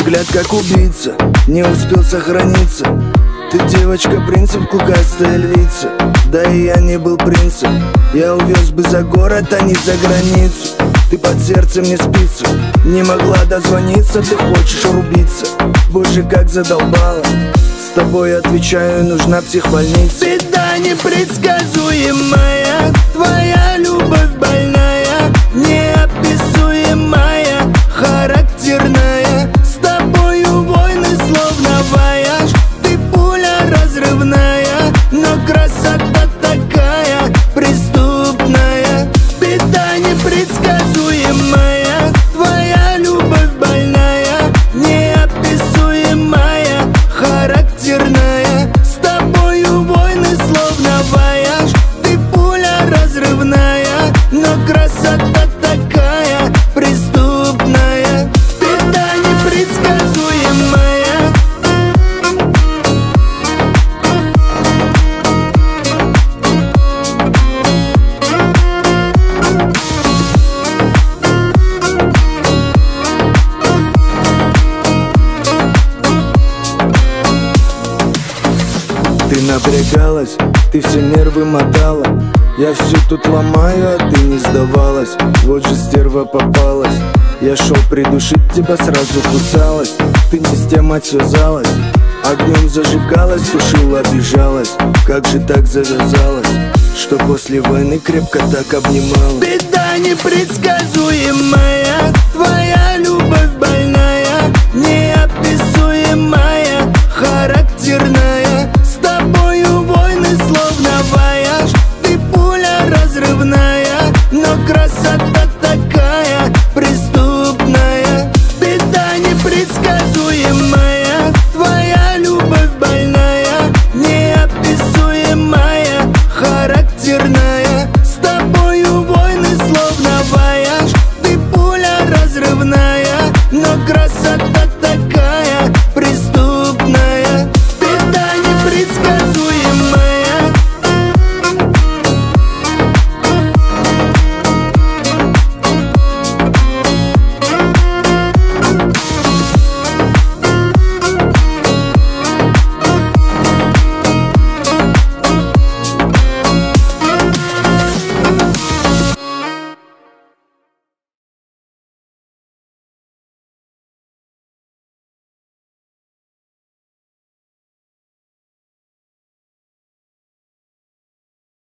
взгляд как убийца, не успел сохраниться. Ты девочка, принцип, клыкастая львица. Да и я не был принцем, я увез бы за город, а не за границу. Ты под сердцем не спится, не могла дозвониться. Ты хочешь рубиться, боже, как задолбала. С тобой, отвечаю, нужна психбольница. Беда непредсказуемая, твоя любовь больная, неописуемая, характерная. С тобою войны словно вояж, ты пуля разрывная, но красота такая преступная. Беда непредсказуемая, твоя любовь больная, неописуемая, характерная. С тобою войны словно вояж, ты пуля разрывная, но красота такая преступная. Беда непредсказуемая. Ты напрягалась, ты все нервы мотала. Я все тут ломаю, а ты не сдавалась. Вот же стерва попалась. Я шел придушить тебя, сразу кусалась. Ты не с тем отвязалась, огнем зажигалась, тушила, обижалась. Как же так завязалось, что после войны крепко так обнималась? Беда непредсказуемая, твоя